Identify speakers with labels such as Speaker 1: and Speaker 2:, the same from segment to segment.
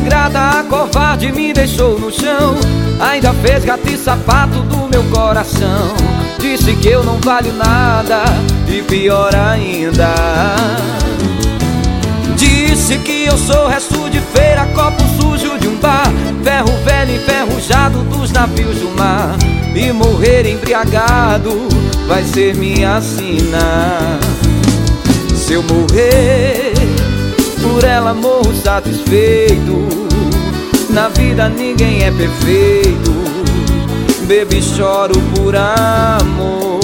Speaker 1: ingrata, a covarde me deixou no chão. Ainda fez gato e sapato do meu coração. Disse que eu não valho nada e pior ainda, disse que eu sou resto de feira, copo sujo de um bar, ferro velho enferrujado dos navios do mar. E morrer embriagado vai ser minha sina. Se eu morrer, por ela morro satisfeito. Na vida ninguém é perfeito, bebo e choro por amor.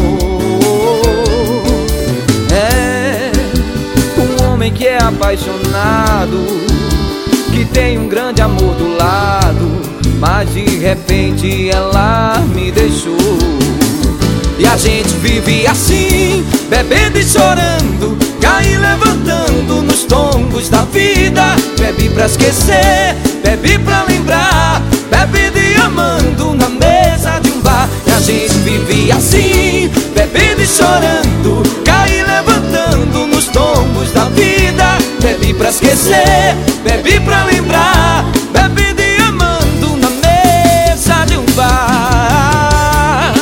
Speaker 1: É um homem que é apaixonado, que tem um grande amor do lado, mas de repente ela me deixou. E a gente vive assim, bebendo e chorando, cai e levantando nos tombos da vida. Bebe pra esquecer, bebe pra lembrar, bebe e amando na mesa de um bar. E a gente vive assim, bebendo e chorando, cai e levantando nos tombos da vida. Bebe pra esquecer, bebe pra lembrar, bebe e amando na mesa de um bar.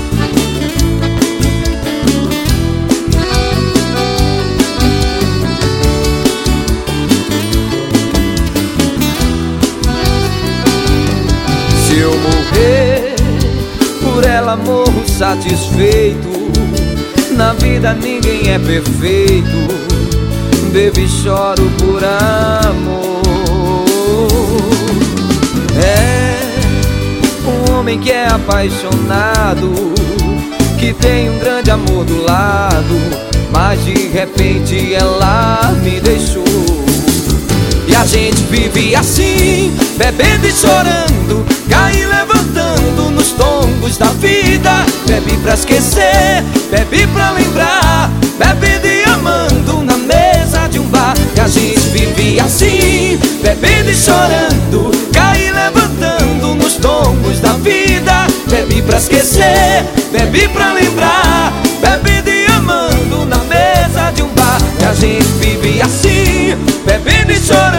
Speaker 1: Se eu morrer, por ela morro satisfeito. Na vida ninguém é perfeito, bebo e choro por amor. É um homem que é apaixonado, que tem um grande amor do lado, mas de repente ela me deixou. E a gente vive assim, bebendo e chorando, cai e levantando nos tombos da vida. Bebe pra esquecer, bebe pra lembrar, bebe e amando na mesa de um bar. E a gente vive assim, bebendo e chorando, cai e levantando nos tombos da vida. Bebe pra esquecer, bebe pra lembrar, bebe e amando na mesa de um bar. E a gente vive assim, bebendo e chorando,